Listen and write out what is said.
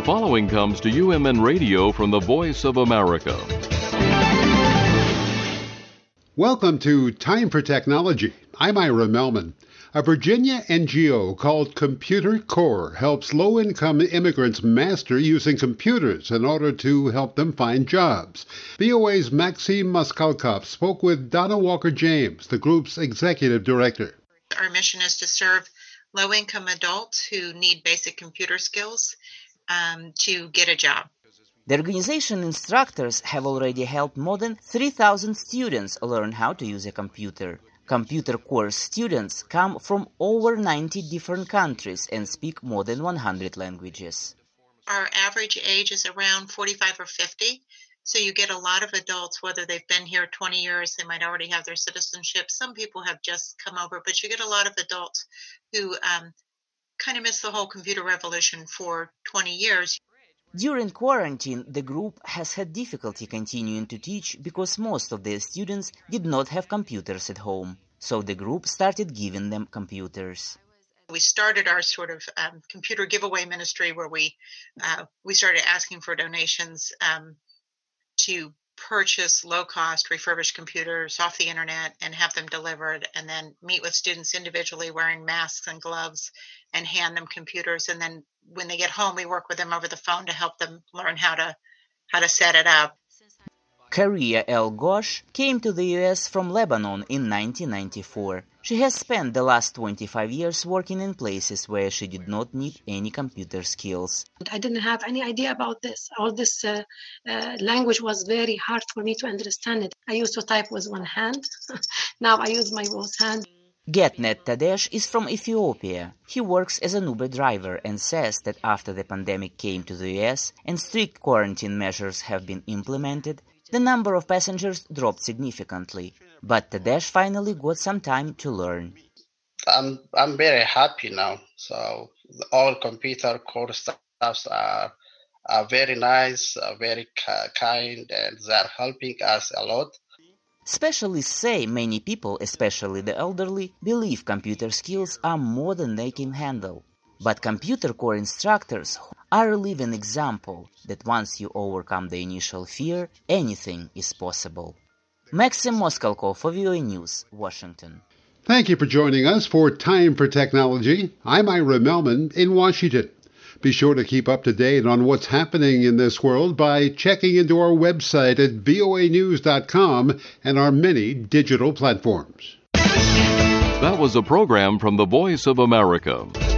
The following comes to UMN Radio from the Voice of America. Welcome to Time for Technology. I'm Ira Melman. A Virginia NGO called Computer Core helps low-income immigrants master using computers in order to help them find jobs. VOA's Maxime Moskalkov spoke with Donna Walker-James, the group's executive director. Our mission is to serve low-income adults who need basic computer skills to get a job. The organization instructors have already helped more than 3,000 students learn how to use a computer. Computer Core students come from over 90 different countries and speak more than 100 languages. Our average age is around 45 or 50, so you get a lot of adults, whether they've been here 20 years, they might already have their citizenship. Some people have just come over, but you get a lot of adults who kind of missed the whole computer revolution for 20 years. During quarantine, the group has had difficulty continuing to teach because most of their students did not have computers at home. So the group started giving them computers. We started our sort of computer giveaway ministry where we started asking for donations to purchase low-cost refurbished computers off the internet and have them delivered, and then meet with students individually wearing masks and gloves and hand them computers. And then when they get home, we work with them over the phone to help them learn how to set it up. Karia El Ghosh came to the US from Lebanon in 1994. She has spent the last 25 years working in places where she did not need any computer skills. I didn't have any idea about this. All this language was very hard for me to understand it. I used to type with one hand. Now I use my both hands. Getnet Tadesh is from Ethiopia. He works as an Uber driver and says that after the pandemic came to the US and strict quarantine measures have been implemented, the number of passengers dropped significantly. But Tadesh finally got some time to learn. I'm very happy now. So all computer core staffs are very nice, very kind, and they're helping us a lot. Specialists say many people, especially the elderly, believe computer skills are more than they can handle. But Computer Core instructors are a living example that once you overcome the initial fear, anything is possible. Maxim Moskalkov for VOA News, Washington. Thank you for joining us for Time for Technology. I'm Ira Melman in Washington. Be sure to keep up to date on what's happening in this world by checking into our website at voanews.com and our many digital platforms. That was a program from the Voice of America.